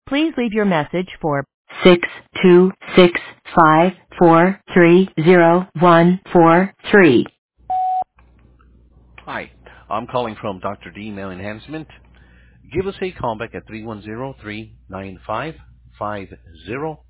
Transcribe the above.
Please leave your message for 62654301143. Hi, I'm calling from Dr. D Mail Enhancement. Give us a call back at 310-395-50